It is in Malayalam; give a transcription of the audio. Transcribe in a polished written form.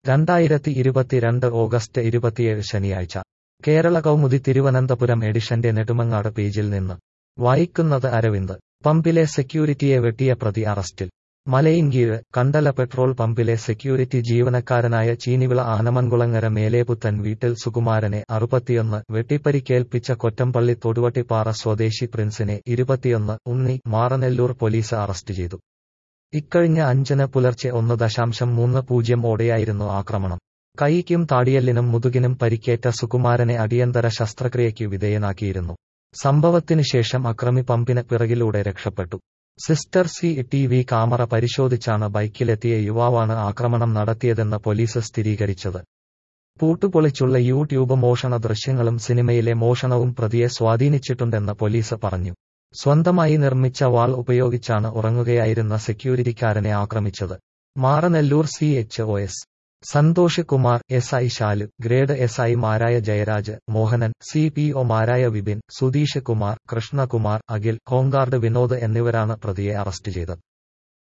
2022 ഓഗസ്റ്റ് 27 ശനിയാഴ്ച കേരള കൗമുദി തിരുവനന്തപുരം എഡിഷന്റെ നെടുമങ്ങാട് പേജിൽ നിന്ന് വായിക്കുന്നത് അരവിന്ദ്. പമ്പിലെ സെക്യൂരിറ്റിയെ വെട്ടിയ പ്രതി അറസ്റ്റിൽ. മലയിൻകീഴ് കണ്ടല പെട്രോൾ പമ്പിലെ സെക്യൂരിറ്റി ജീവനക്കാരനായ ചീനിവിള ആനമൻകുളങ്ങര മേലേപുത്തൻ വീട്ടിൽ സുകുമാരനെ 61 വെട്ടിപ്പരിക്കേൽപ്പിച്ച കൊറ്റമ്പള്ളി തൊടുവട്ടിപ്പാറ സ്വദേശി പ്രിൻസിനെ 21 ഉണ്ണി മാറനെല്ലൂർ പോലീസ് അറസ്റ്റ് ചെയ്തു. ഇക്കഴിഞ്ഞ 5-ന് പുലർച്ചെ 1:30 ഓടെയായിരുന്നു ആക്രമണം. കൈയ്ക്കും താടിയെല്ലിനും മുതുകിനും പരിക്കേറ്റ സുകുമാരനെ അടിയന്തര ശസ്ത്രക്രിയയ്ക്കു വിധേയനാക്കിയിരുന്നു. സംഭവത്തിനു ശേഷം അക്രമി പമ്പിന് പിറകിലൂടെ രക്ഷപ്പെട്ടു. സിസ്റ്റർ CCTV ക്യാമറ പരിശോധിച്ചാണ് ബൈക്കിലെത്തിയ യുവാവാണ് ആക്രമണം നടത്തിയതെന്ന് പോലീസ് സ്ഥിരീകരിച്ചത്. പൂട്ടുപൊളിച്ചുള്ള യൂട്യൂബ് മോഷണ ദൃശ്യങ്ങളും സിനിമയിലെ മോഷണവും പ്രതിയെ സ്വാധീനിച്ചിട്ടുണ്ടെന്ന് പോലീസ് പറഞ്ഞു. സ്വന്തമായി നിർമ്മിച്ച വാൾ ഉപയോഗിച്ചാണ് ഉറങ്ങുകയായിരുന്ന സെക്യൂരിറ്റിക്കാരനെ ആക്രമിച്ചത്. Maranalloor CHOS Santhosh Kumar, SI Shalu, grade SI മാരായ ജയരാജ്, മോഹനൻ, CPO മാരായ വിപിൻ, സുധീഷ് കുമാർ, കൃഷ്ണകുമാർ, അഖിൽ, ഹോംഗാർഡ് വിനോദ് എന്നിവരാണ് പ്രതിയെ അറസ്റ്റ് ചെയ്തത്.